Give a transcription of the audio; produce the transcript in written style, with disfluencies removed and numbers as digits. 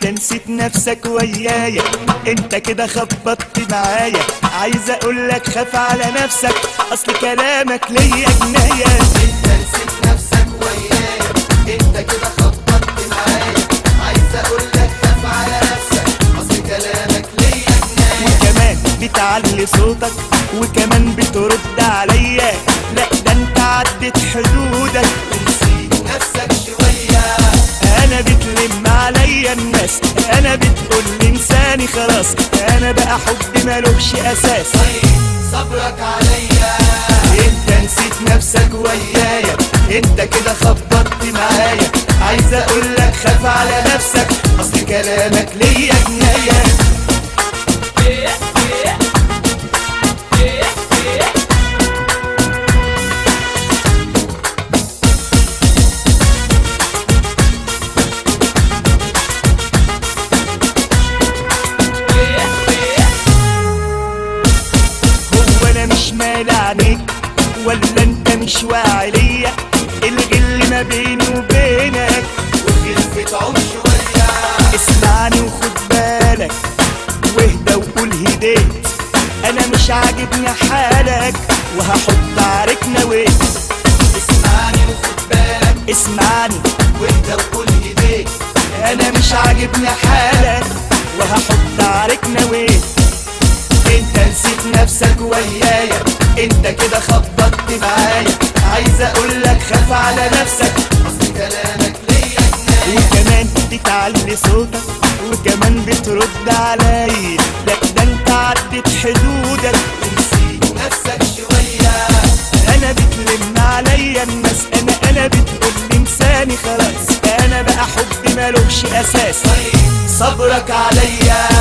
انت نسيت نفسك ويايا، انت كده خبطت معايا. عايز اقولك خاف على نفسك، اصل كلامك ليا جناية. انت نسيت نفسك ويايا، انت كده خبطت معايا. عايز اقولك خاف على نفسك، اصل كلامك ليا جناية. وكمان بتعلي صوتك وكمان بترد عليا، لا ده انت عدت حدودك ونسيت نفسك شوية. انا بتلم عليا الناس، انا بتقول لي انساني خلاص، انا بقى حب مالوش اساس. طيب صبرك عليا. انت نسيت نفسك ويايا، انت كده خبطت معايا. عايز اقولك خاف على نفسك، اصل كلامك ليا جناية. هو انا مش مال عليك ولا انت مش واعي ليا؟ الغل ما بيني وبينك وخلفة عم شوية. اسمعني وخد بالك واهدى وقول هديت. انا مش عاجبني حالك وهحط عليك نويت. اسمعني وخد بالك، اسمعني واهدى وقول هديت. انا مش عاجبني حالك وهحط عليك نويت. انت نسيت نفسك ويايا، انت كده خبطت معايا. عايز اقولك خاف على نفسك، اصل كلامك ليا جناية. وكمان بتعلي صوتك وكمان بترد عليا، لا ده انت عدت حدودك ونسيت نفسك شوية. انا بتلم عليا الناس، انا بتقول لي انساني خلاص، انا بقى حب مالوش اساس. طيب صبرك عليا.